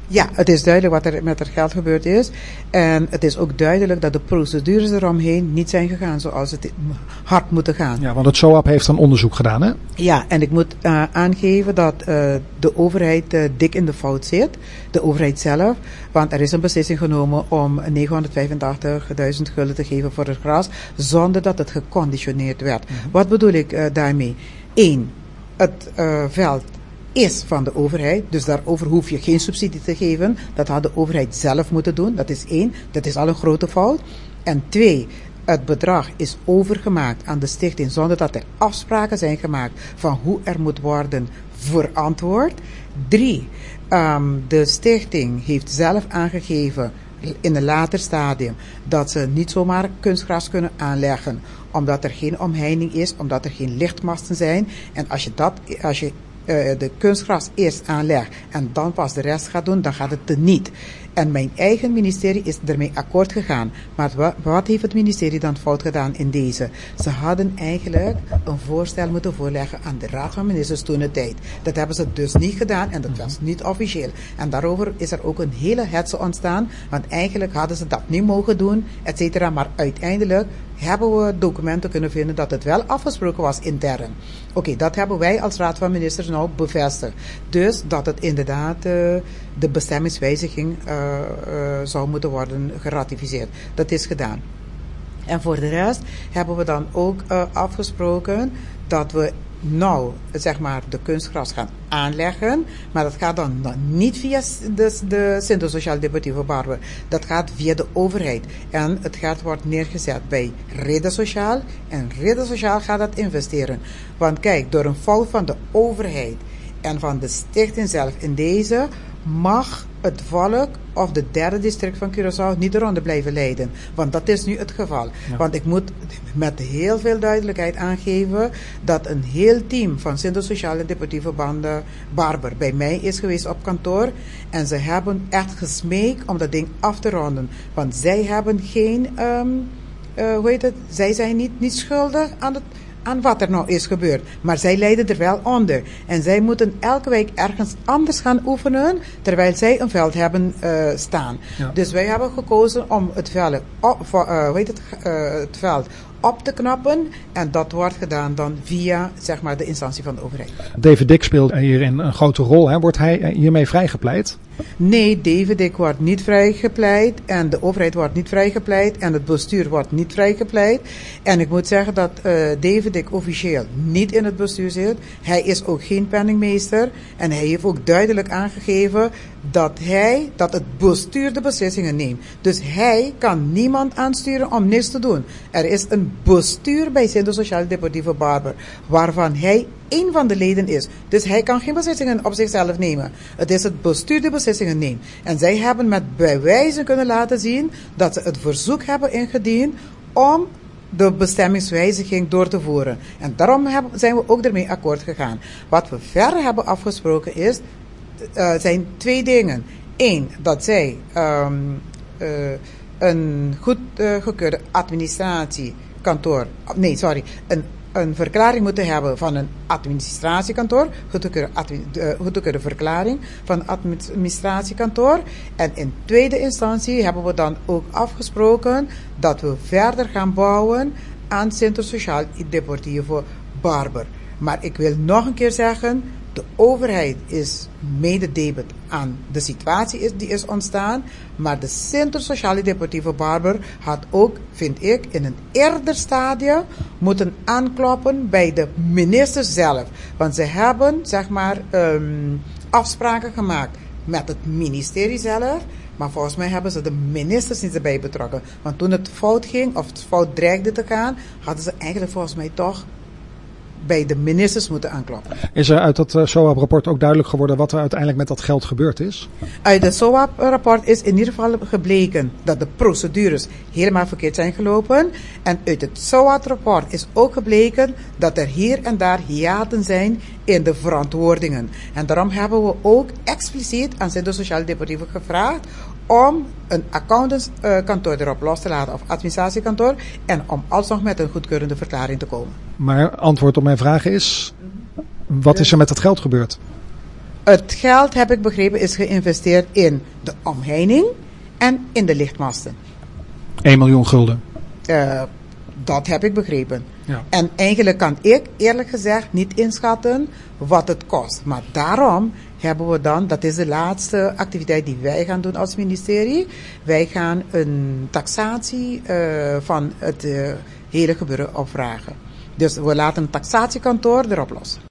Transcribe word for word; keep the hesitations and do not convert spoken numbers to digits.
Ja, het is duidelijk wat er met het geld gebeurd is. En het is ook duidelijk dat de procedures eromheen niet zijn gegaan zoals het hard moeten gaan. Ja, want het S O A P heeft een onderzoek gedaan, hè? Ja, en ik moet uh, aangeven dat uh, de overheid uh, dik in de fout zit. De overheid zelf. Want er is een beslissing genomen om negenhonderdvijfentachtigduizend gulden te geven voor het gras, zonder dat het geconditioneerd werd. Mm-hmm. Wat bedoel ik uh, daarmee? Eén, het uh, veld is van de overheid, dus daarover hoef je geen subsidie te geven. Dat had de overheid zelf moeten doen, dat is één. Dat is al een grote fout. En twee, het bedrag is overgemaakt aan de stichting zonder dat er afspraken zijn gemaakt van hoe er moet worden verantwoord. Drie, um, de stichting heeft zelf aangegeven in een later stadium dat ze niet zomaar kunstgras kunnen aanleggen, omdat er geen omheining is, omdat er geen lichtmasten zijn. En als je dat, als je Uh, de kunstgras eerst aanlegt en dan pas de rest gaat doen, dan gaat het er niet. En mijn eigen ministerie is ermee akkoord gegaan. Maar wat, wat heeft het ministerie dan fout gedaan in deze? Ze hadden eigenlijk een voorstel moeten voorleggen aan de Raad van Ministers toen de tijd. Dat hebben ze dus niet gedaan en dat was niet officieel. En daarover is er ook een hele hetze ontstaan, want eigenlijk hadden ze dat niet mogen doen, et cetera. Maar uiteindelijk hebben we documenten kunnen vinden dat het wel afgesproken was intern. Oké, okay, dat hebben wij als Raad van Ministers nou bevestigd. Dus dat het inderdaad uh, de bestemmingswijziging uh, uh, zou moeten worden geratificeerd. Dat is gedaan. En voor de rest hebben we dan ook uh, afgesproken dat we nou, zeg maar, de kunstgras gaan aanleggen, maar dat gaat dan niet via de, de Centro Social Deportivo Barber. Dat gaat via de overheid. En het geld wordt neergezet bij Rede Sociaal en Rede Sociaal gaat dat investeren. Want kijk, door een fout van de overheid en van de stichting zelf in deze mag het volk of de derde district van Curaçao niet eronder blijven lijden. Want dat is nu het geval. Ja. Want ik moet met heel veel duidelijkheid aangeven dat een heel team van Centro Social en Deportivo Barber bij mij is geweest op kantoor. En ze hebben echt gesmeekt om dat ding af te ronden. Want zij hebben geen, um, uh, hoe heet het, zij zijn niet, niet schuldig aan het aan wat er nou is gebeurd. Maar zij lijden er wel onder. En zij moeten elke week ergens anders gaan oefenen, terwijl zij een veld hebben uh, staan. Ja. Dus wij hebben gekozen om het veld, op, uh, hoe heet het, uh, het veld op te knappen. En dat wordt gedaan dan via, zeg maar, de instantie van de overheid. David Dick speelt hierin een grote rol. Hè? Wordt hij hiermee vrijgepleit? Nee, David Dick wordt niet vrijgepleit. En de overheid wordt niet vrijgepleit. En het bestuur wordt niet vrijgepleit. En ik moet zeggen dat uh, David Dick officieel niet in het bestuur zit. Hij is ook geen penningmeester. En hij heeft ook duidelijk aangegeven dat hij, dat het bestuur de beslissingen neemt. Dus hij kan niemand aansturen om niks te doen. Er is een bestuur bij Centro Social Deportivo Barber, waarvan hij één van de leden is. Dus hij kan geen beslissingen op zichzelf nemen. Het is het bestuur die beslissingen neemt. En zij hebben met bewijzen kunnen laten zien dat ze het verzoek hebben ingediend om de bestemmingswijziging door te voeren. En daarom hebben, zijn we ook ermee akkoord gegaan. Wat we verder hebben afgesproken is, uh, zijn twee dingen. Eén, dat zij um, uh, een goed uh, gekeurde administratiekantoor, nee sorry, een een verklaring moeten hebben van een administratiekantoor, goedgekeurde, uh, goedgekeurde verklaring van een administratiekantoor. En in tweede instantie hebben we dan ook afgesproken dat we verder gaan bouwen aan Centro Social Deportivo Barber. Maar ik wil nog een keer zeggen, de overheid is mededebet aan de situatie die is ontstaan, maar de Centro Social Deportivo Barber had ook, vind ik, in een eerder stadium moeten aankloppen bij de minister zelf. Want ze hebben, zeg maar, um, afspraken gemaakt met het ministerie zelf, maar volgens mij hebben ze de ministers niet erbij betrokken. Want toen het fout ging, of het fout dreigde te gaan, hadden ze eigenlijk volgens mij toch bij de ministers moeten aankloppen. Is er uit dat uh, S O A P-rapport ook duidelijk geworden wat er uiteindelijk met dat geld gebeurd is? Uit het S O A P-rapport is in ieder geval gebleken dat de procedures helemaal verkeerd zijn gelopen. En uit het S O A P-rapport is ook gebleken dat er hier en daar hiaten zijn in de verantwoordingen. En daarom hebben we ook expliciet aan Centro Social Deportivo gevraagd om een accountantskantoor uh, erop los te laten, of administratiekantoor, en om alsnog met een goedkeurende verklaring te komen. Maar antwoord op mijn vraag is, wat is er met dat geld gebeurd? Het geld, heb ik begrepen, is geïnvesteerd in de omheining en in de lichtmasten. één miljoen gulden. Uh, dat heb ik begrepen. Ja. En eigenlijk kan ik eerlijk gezegd niet inschatten wat het kost. Maar daarom hebben we dan, dat is de laatste activiteit die wij gaan doen als ministerie. Wij gaan een taxatie uh, van het uh, hele gebeuren opvragen. Dus we laten een taxatiekantoor erop los.